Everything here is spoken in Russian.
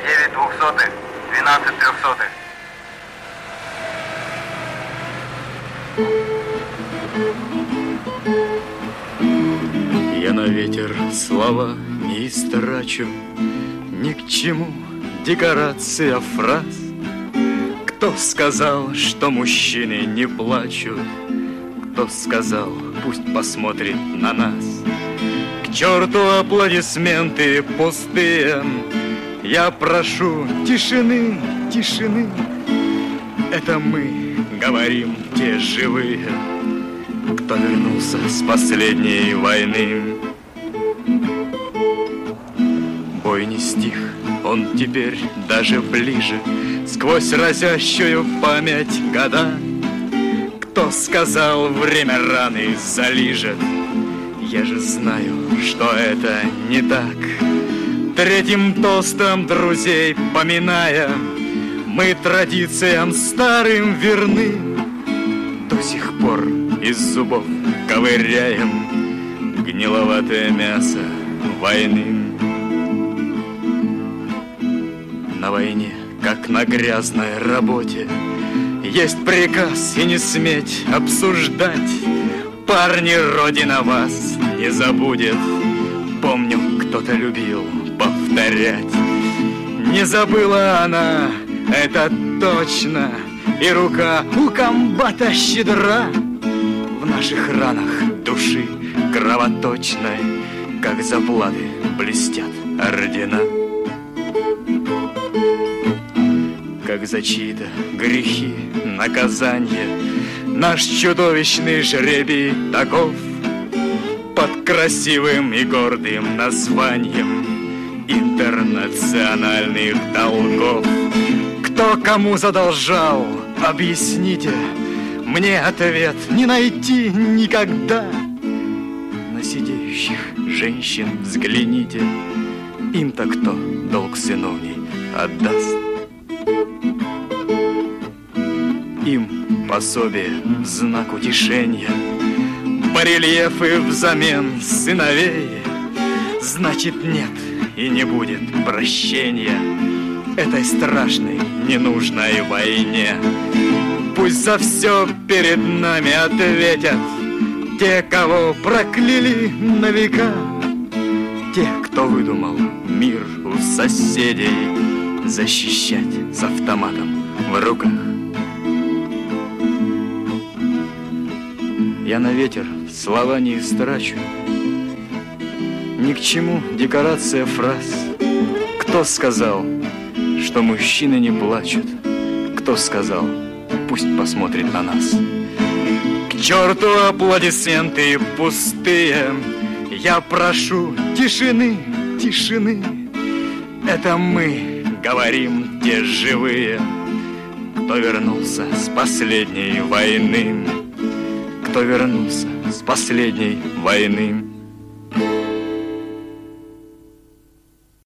9 двухсотых, 12 трехсотых. Я на ветер слова не истрачу, ни к чему декорация фраз. Кто сказал, что мужчины не плачут? Кто сказал, пусть посмотрит на нас? К черту аплодисменты пустые, я прошу тишины, тишины. Это мы говорим, те живые, кто вернулся с последней войны. Бой не стих, он теперь даже ближе, сквозь разящую память года. Кто сказал, время раны залижет? Я же знаю, что это не так. Третьим тостом друзей поминая, мы традициям старым верны. До сих пор из зубов ковыряем гниловатое мясо войны. На войне, как на грязной работе, есть приказ и не сметь обсуждать. Парни, Родина вас не забудет. Помню, кто-то любил повторять. Не забыла она, это точно. И рука у комбата щедра. В наших ранах души кровоточной, как заплаты блестят ордена. Как за чьи-то грехи наказанье, наш чудовищный жребий таков. Под красивым и гордым названием интернациональных долгов. Кто кому задолжал, объясните. Мне ответ не найти никогда. На сидеющих женщин взгляните. Им-то кто долг сыновний отдаст? Им пособие в знак утешения, барельефы взамен сыновей. Значит, нет и не будет прощения этой страшной ненужной войне. Пусть за все перед нами ответят те, кого прокляли на века, те, кто выдумал мир у соседей защищать с автоматом в руках. Я на ветер слова не истрачу, ни к чему декорация фраз. Кто сказал, что мужчины не плачут? Кто сказал, пусть посмотрит на нас? К черту аплодисменты пустые, я прошу тишины, тишины. Это мы говорим, те живые, кто вернулся с последней войны. Кто вернулся с последней войны.